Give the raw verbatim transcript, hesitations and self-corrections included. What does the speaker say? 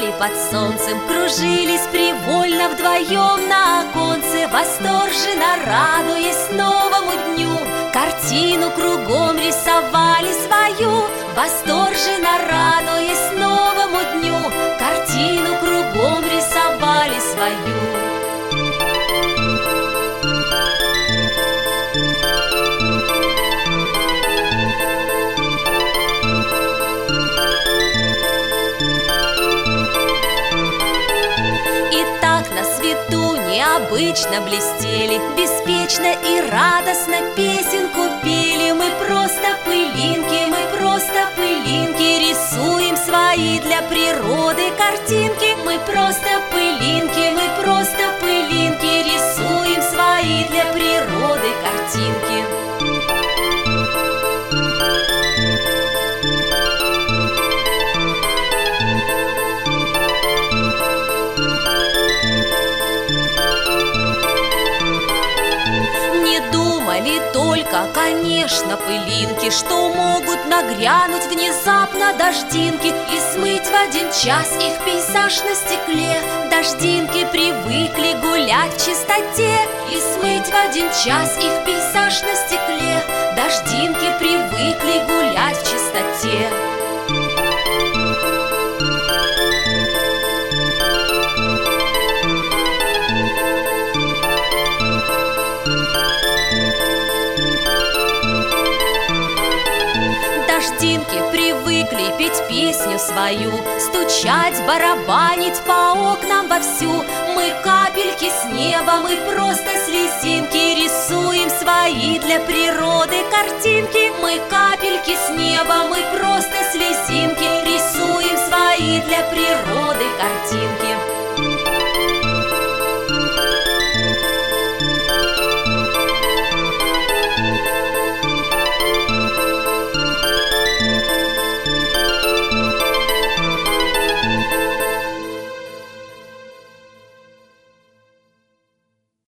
Гуляли под солнцем, кружились привольно вдвоем на оконце, восторженно радуясь новому дню. Картину кругом рисовали свою, восторженно радуясь новому дню. Картину кругом рисовали свою. Необычно блестели, беспечно и радостно песенку пели. Мы просто пылинки, мы просто пылинки, рисуем свои для природы картинки. Мы просто пылинки, мы просто пылинки, рисуем свои для природы картинки. Только, конечно, пылинки, что могут нагрянуть внезапно дождинки и смыть в один час их пейзаж на стекле. Дождинки привыкли гулять в чистоте и смыть в один час их пейзаж на стекле. Дождинки привыкли гулять в чистоте. Дождинки привыкли петь песню свою, стучать, барабанить по окнам вовсю. Мы капельки с неба, мы просто слезинки, рисуем свои для природы картинки. Мы капельки с неба, мы просто слезинки, рисуем свои для природы картинки.